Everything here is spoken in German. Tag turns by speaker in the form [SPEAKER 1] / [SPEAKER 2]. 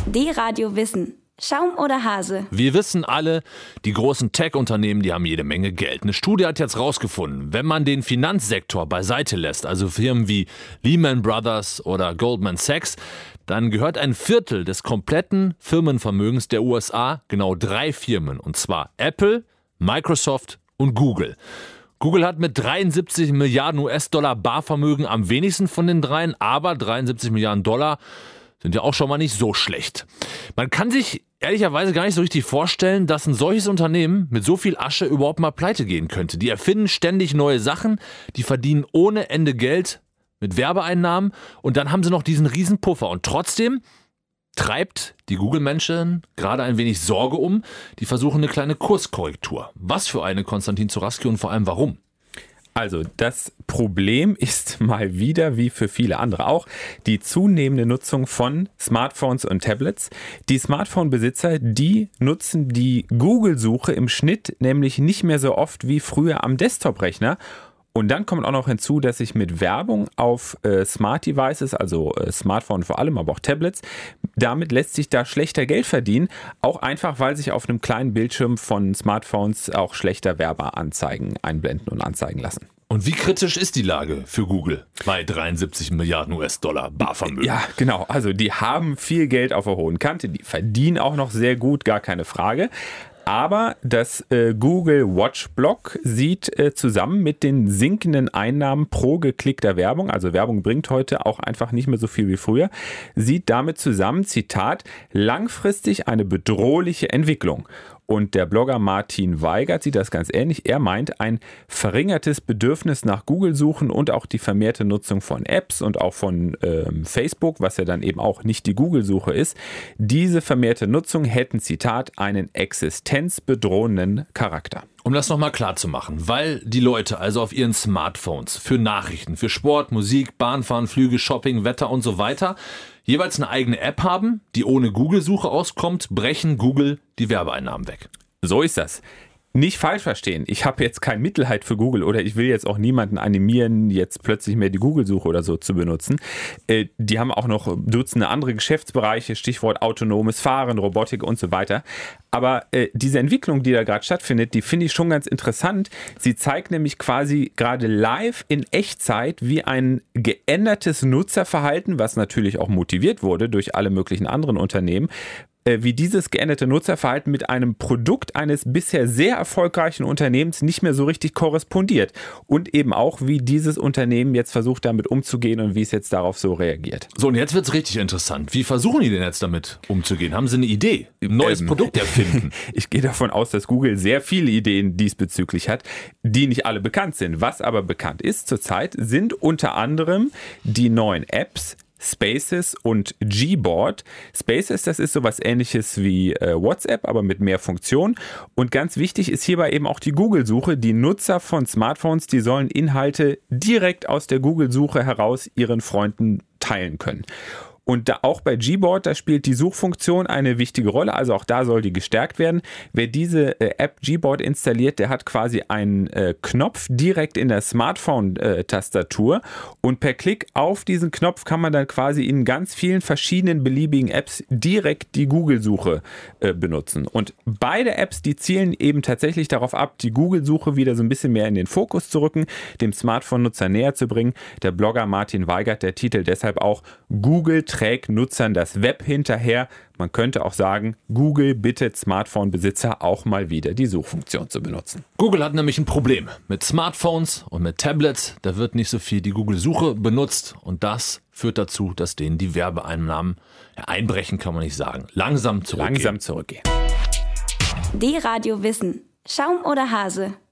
[SPEAKER 1] D-Radio Wissen. Schaum oder Hase?
[SPEAKER 2] Wir wissen alle, die großen Tech-Unternehmen, die haben jede Menge Geld. Eine Studie hat jetzt rausgefunden, wenn man den Finanzsektor beiseite lässt, also Firmen wie Lehman Brothers oder Goldman Sachs, dann gehört ein Viertel des kompletten Firmenvermögens der USA genau 3 Firmen, und zwar Apple, Microsoft und Google. Google hat mit 73 Milliarden US-Dollar Barvermögen am wenigsten von den dreien, aber 73 Milliarden Dollar sind ja auch schon mal nicht so schlecht. Man kann sich ehrlicherweise gar nicht so richtig vorstellen, dass ein solches Unternehmen mit so viel Asche überhaupt mal pleite gehen könnte. Die erfinden ständig neue Sachen, die verdienen ohne Ende Geld mit Werbeeinnahmen und dann haben sie noch diesen riesen Puffer. Und trotzdem treibt die Google-Menschen gerade ein wenig Sorge um. Die versuchen eine kleine Kurskorrektur. Was für eine, Konstantin Zuraski, und vor allem warum?
[SPEAKER 3] Also das Problem ist mal wieder, wie für viele andere auch, die zunehmende Nutzung von Smartphones und Tablets. Die Smartphone-Besitzer, die nutzen die Google-Suche im Schnitt nämlich nicht mehr so oft wie früher am Desktop-Rechner. Und dann kommt auch noch hinzu, dass ich mit Werbung auf Smart Devices, also Smartphone vor allem, aber auch Tablets, damit lässt sich da schlechter Geld verdienen. Auch einfach, weil sich auf einem kleinen Bildschirm von Smartphones auch schlechter Werbeanzeigen einblenden und anzeigen lassen.
[SPEAKER 2] Und wie kritisch ist die Lage für Google bei 73 Milliarden US-Dollar Barvermögen?
[SPEAKER 3] Ja, genau. Also die haben viel Geld auf der hohen Kante. Die verdienen auch noch sehr gut, gar keine Frage. Aber das Google Watch Block sieht zusammen mit den sinkenden Einnahmen pro geklickter Werbung, also Werbung bringt heute auch einfach nicht mehr so viel wie früher, sieht damit zusammen, Zitat, langfristig eine bedrohliche Entwicklung. Und der Blogger Martin Weigert sieht das ganz ähnlich. Er meint, ein verringertes Bedürfnis nach Google-Suchen und auch die vermehrte Nutzung von Apps und auch von Facebook, was ja dann eben auch nicht die Google-Suche ist, diese vermehrte Nutzung hätten, Zitat, einen existenzbedrohenden Charakter.
[SPEAKER 2] Um das nochmal klar zu machen, weil die Leute also auf ihren Smartphones für Nachrichten, für Sport, Musik, Bahnfahren, Flüge, Shopping, Wetter und so weiter jeweils eine eigene App haben, die ohne Google-Suche auskommt, brechen Google die Werbeeinnahmen weg.
[SPEAKER 3] So ist das. Nicht falsch verstehen, ich habe jetzt kein Mitleid für Google oder ich will jetzt auch niemanden animieren, jetzt plötzlich mehr die Google-Suche oder so zu benutzen. Die haben auch noch Dutzende andere Geschäftsbereiche, Stichwort autonomes Fahren, Robotik und so weiter. Aber diese Entwicklung, die da gerade stattfindet, die finde ich schon ganz interessant. Sie zeigt nämlich quasi gerade live in Echtzeit, wie ein geändertes Nutzerverhalten, was natürlich auch motiviert wurde durch alle möglichen anderen Unternehmen, wie dieses geänderte Nutzerverhalten mit einem Produkt eines bisher sehr erfolgreichen Unternehmens nicht mehr so richtig korrespondiert. Und eben auch, wie dieses Unternehmen jetzt versucht, damit umzugehen und wie es jetzt darauf so reagiert.
[SPEAKER 2] So, und jetzt wird es richtig interessant. Wie versuchen die denn jetzt damit umzugehen? Haben sie eine Idee? Ein neues Produkt erfinden?
[SPEAKER 3] Ich gehe davon aus, dass Google sehr viele Ideen diesbezüglich hat, die nicht alle bekannt sind. Was aber bekannt ist zurzeit, sind unter anderem die neuen Apps, Spaces und Gboard. Spaces, das ist sowas Ähnliches wie WhatsApp, aber mit mehr Funktionen. Und ganz wichtig ist hierbei eben auch die Google-Suche. Die Nutzer von Smartphones, die sollen Inhalte direkt aus der Google-Suche heraus ihren Freunden teilen können. Und da auch bei Gboard, da spielt die Suchfunktion eine wichtige Rolle, also auch da soll die gestärkt werden. Wer diese App Gboard installiert, der hat quasi einen Knopf direkt in der Smartphone-Tastatur und per Klick auf diesen Knopf kann man dann quasi in ganz vielen verschiedenen beliebigen Apps direkt die Google-Suche benutzen. Und beide Apps, die zielen eben tatsächlich darauf ab, die Google-Suche wieder so ein bisschen mehr in den Fokus zu rücken, dem Smartphone-Nutzer näher zu bringen. Der Blogger Martin Weigert, der Titel deshalb auch Google trägt Nutzern das Web hinterher. Man könnte auch sagen, Google bittet Smartphone-Besitzer auch mal wieder die Suchfunktion zu benutzen.
[SPEAKER 2] Google hat nämlich ein Problem mit Smartphones und mit Tablets. Da wird nicht so viel die Google-Suche benutzt und das führt dazu, dass denen die Werbeeinnahmen einbrechen, kann man nicht sagen. Langsam zurückgehen.
[SPEAKER 3] Langsam zurückgehen.
[SPEAKER 1] D-Radio Wissen. Schaum oder Hase?